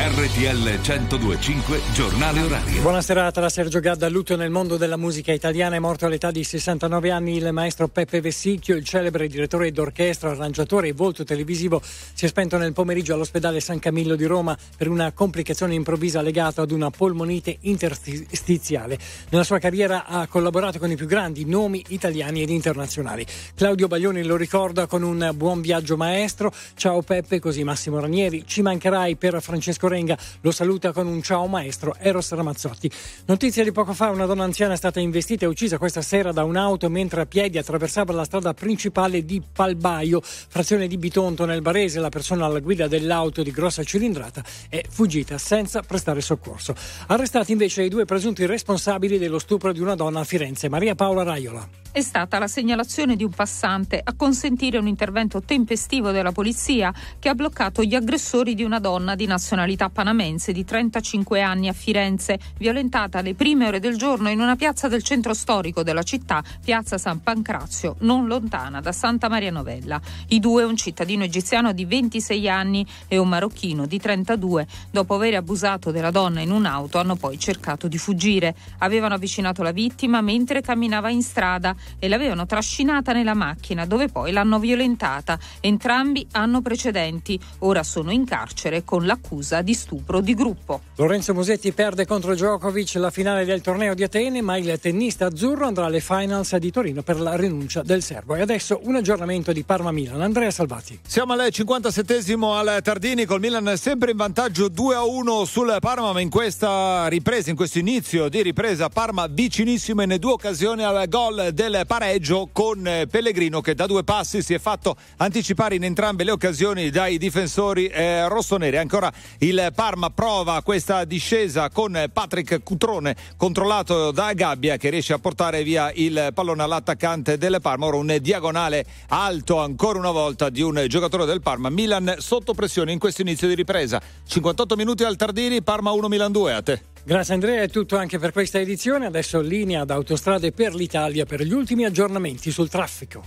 RTL 102.5 Giornale Orario. Buona serata da Sergio Gadda. Lutto nel mondo della musica italiana. È morto all'età di 69 anni il maestro Peppe Vessicchio, il celebre direttore d'orchestra, arrangiatore e volto televisivo. Si è spento nel pomeriggio all'ospedale San Camillo di Roma per una complicazione improvvisa legata ad una polmonite interstiziale. Nella sua carriera ha collaborato con i più grandi nomi italiani ed internazionali. Claudio Baglioni lo ricorda con un buon viaggio maestro. Ciao Peppe, così Massimo Ranieri. Ci mancherai per Francesco Renga, lo saluta con un ciao maestro Eros Ramazzotti. Notizia di poco fa: una donna anziana è stata investita e uccisa questa sera da un'auto mentre a piedi attraversava la strada principale di Palbaio, frazione di Bitonto nel Barese. La persona alla guida dell'auto di grossa cilindrata è fuggita senza prestare soccorso. Arrestati invece i 2 presunti responsabili dello stupro di una donna a Firenze. Maria Paola Raiola. È stata la segnalazione di un passante a consentire un intervento tempestivo della polizia che ha bloccato gli aggressori di una donna di nazionalità panamense di 35 anni a Firenze, violentata alle prime ore del giorno in una piazza del centro storico della città, piazza San Pancrazio, non lontana da Santa Maria Novella. I 2, un cittadino egiziano di 26 anni e un marocchino di 32, dopo aver abusato della donna in un'auto, hanno poi cercato di fuggire. Avevano avvicinato la vittima mentre camminava in strada e l'avevano trascinata nella macchina, dove poi l'hanno violentata. Entrambi hanno precedenti, ora sono in carcere con l'accusa di stupro di gruppo. Lorenzo Musetti perde contro Djokovic la finale del torneo di Atene, ma il tennista azzurro andrà alle finals di Torino per la rinuncia del serbo. E adesso un aggiornamento di Parma-Milan. Andrea Salvati. Siamo al 57esimo al Tardini, col Milan sempre in vantaggio 2-1 sul Parma, ma in questa ripresa, in questo inizio di ripresa, Parma vicinissimo in 2 occasioni al gol del pareggio, con Pellegrino che da 2 passi si è fatto anticipare in entrambe le occasioni dai difensori rossoneri. Ancora il Parma prova questa discesa con Patrick Cutrone, controllato da Gabbia, che riesce a portare via il pallone all'attaccante del Parma. Ora un diagonale alto ancora una volta di un giocatore del Parma. Milan sotto pressione in questo inizio di ripresa. 58 minuti al Tardini, Parma 1 Milan 2. A te. Grazie Andrea, è tutto anche per questa edizione. Adesso linea ad Autostrade per l'Italia per gli ultimi aggiornamenti sul traffico.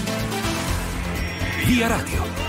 Via Radio.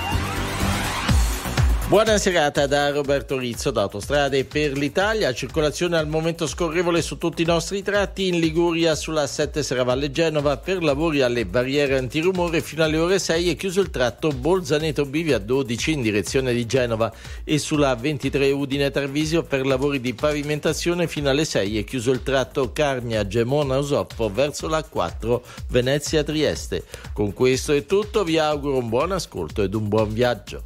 Buona serata da Roberto Rizzo da Autostrade per l'Italia. Circolazione al momento scorrevole su tutti i nostri tratti. In Liguria sulla 7 Serravalle Genova per lavori alle barriere antirumore fino alle ore 6 è chiuso il tratto Bolzaneto Bivia 12 in direzione di Genova, e sulla 23 Udine Tarvisio per lavori di pavimentazione fino alle 6 è chiuso il tratto Carmia Gemona Usoppo verso la 4 Venezia Trieste. Con questo è tutto, vi auguro un buon ascolto ed un buon viaggio.